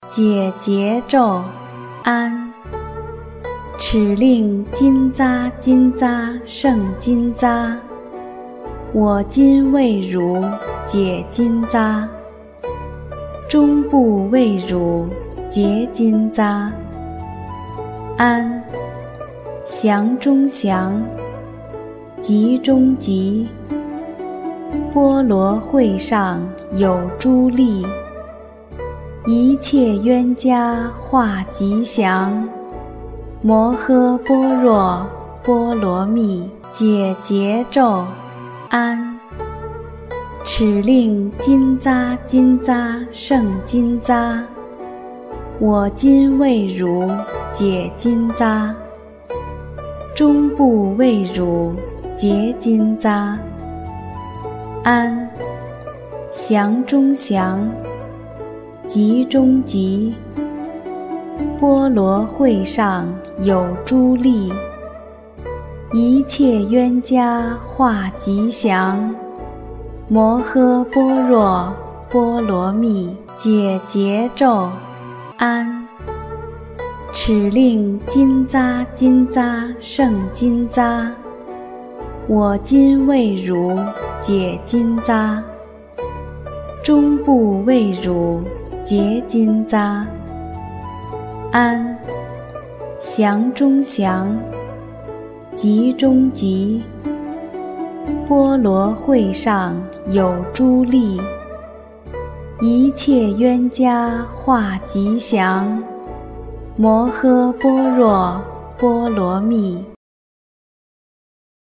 解结咒安。齿令金匝金匝胜金匝，我今为汝解金匝。中部为汝结金匝，安。祥中祥，吉中吉，波罗会上有诸力，一切冤家化吉祥。摩诃般若波罗蜜，解结咒安。齿令金匝金匝胜金匝，我今为汝解金匝。中部为汝结金匝，安。祥中祥，吉中吉，波罗会上有诸力，一切冤家化吉祥。摩诃般若波罗蜜，解结咒安。齿令金匝金匝胜金匝，我今为汝解金匝。中部为汝结金匝，安。祥中祥，吉中吉，波罗会上有诸力，一切冤家化吉祥。摩诃般若波罗蜜。